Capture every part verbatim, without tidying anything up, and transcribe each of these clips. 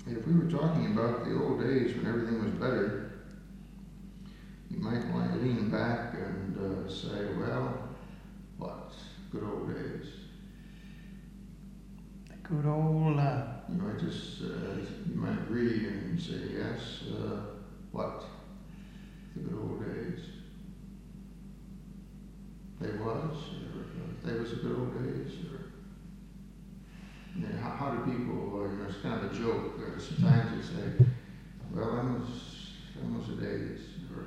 if we were talking about the old days when everything was better, you might want to lean back and uh, say, well, what? Good old days. The good old, uh, You might just, uh, you might agree and say, yes, uh, what? The good old days. They was, or uh, they was the good old days, or you know, how, how do people, uh, you know, it's kind of a joke. Uh, sometimes they say, well, them was, them was the days, or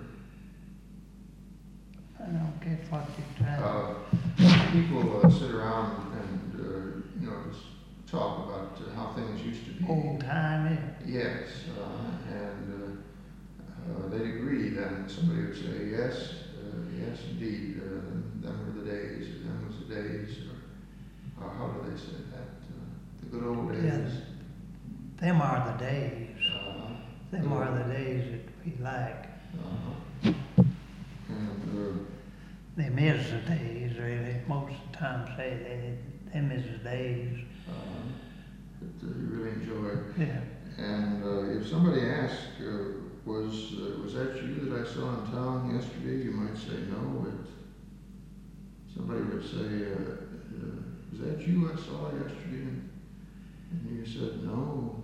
I don't get what you're trying. uh, people uh, sit around and, uh, you know, just talk about uh, how things used to be. Old timey. Yes, uh, and uh, uh, they'd agree then. Somebody would say, yes, uh, yes, indeed, uh, them were the days, or them was the days, or uh, how do they say that? Uh, the good old days. Yes. Them are the days. Uh, Them are the days that we like. uh, and uh, Them is the days, really. Most of the time say they, them is the days. uh, that uh, you really enjoy. Yeah. And uh, if somebody asked, uh, was uh, was that you that I saw in town yesterday? You might say no. It, somebody would say, uh, uh, was that you I saw yesterday? And you said no.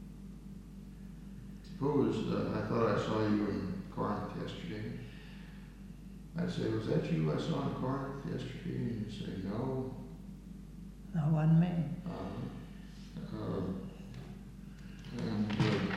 Suppose uh, I thought I saw you in Corinth yesterday. I'd say, was that you I saw in Corinth yesterday? And you say no. No, it wasn't me. Uh, uh, and uh,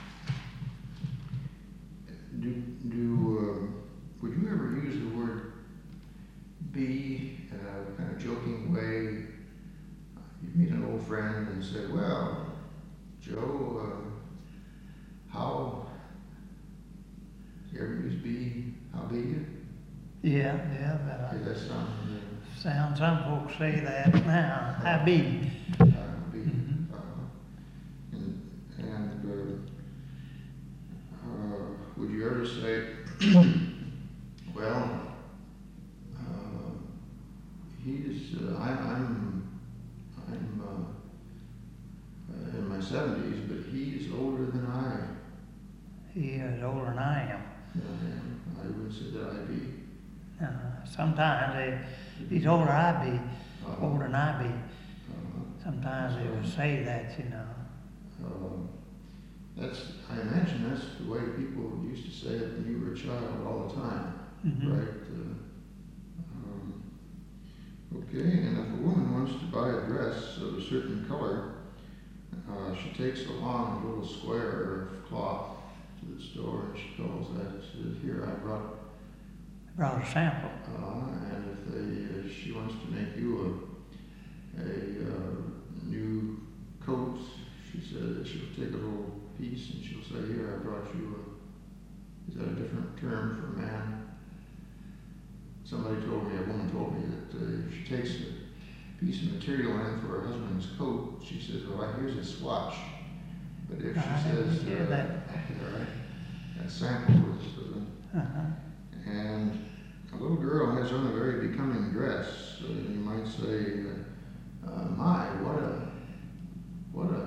do do uh, would you ever use the word be in a kind of joking way? You meet an old friend and say, "Well, Joe, uh, how?" You ever use be? How be you? Yeah, yeah, but I, Okay, that sounds. Uh, sound, some folks say that now. I be. uh, be. Mhm. Uh, and and uh, uh, would you ever say, "Well, uh, he's uh, I, I'm I'm uh, uh, in my seventies, but he's older than I He is older than I am. am." I would say that I be. Uh, sometimes they, he's older I be, Uh, older than I be. uh, Sometimes they would say that, you know. uh, that's I imagine that's the way people used to say it when you were a child all the time, Mhm. right? Uh, um, okay, and if a woman wants to buy a dress of a certain color, uh, she takes along a little square of cloth to the store, and she calls that. She says, "Here, I brought." Brought a sample. Uh, and if they, if she wants to make you a, a uh, new coat, she said she'll take a little piece and she'll say, "Here, I brought you a." Is that a different term for man? Somebody told me, a woman told me that uh, if she takes a piece of material in for her husband's coat, she says, "Well, here's a swatch." But if she I says, didn't hear uh, that. all right, that sample was. Uh, Uh-huh. and a little girl has on a very becoming dress. So you might say, uh, uh, "My, what a, what a."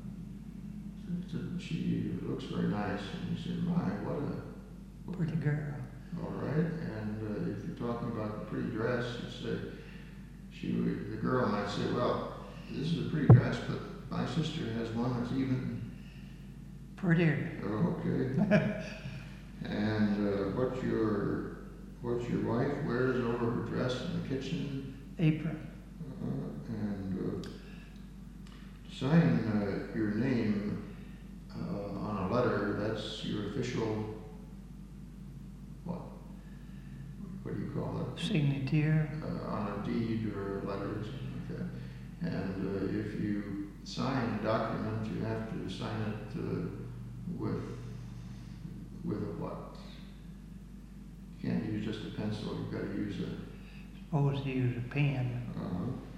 She looks very nice, and you say, "My, what a." Pretty girl. All right, and uh, if you're talking about a pretty dress, you say, she, would- the girl might say, "Well, this is a pretty dress, but my sister has one that's even." Prettier. Oh, okay. And uh, what your what your wife wears over her dress in the kitchen, Apron. uh, and uh, sign uh, your name uh, on a letter. That's your official. What? What do you call it? Signature. Uh, on a deed or a letter or something like that. And uh, if you sign a document, you have to sign it uh, with with a what? You can't use just a pencil. You've got to use a. Supposed to use a pen. Uh,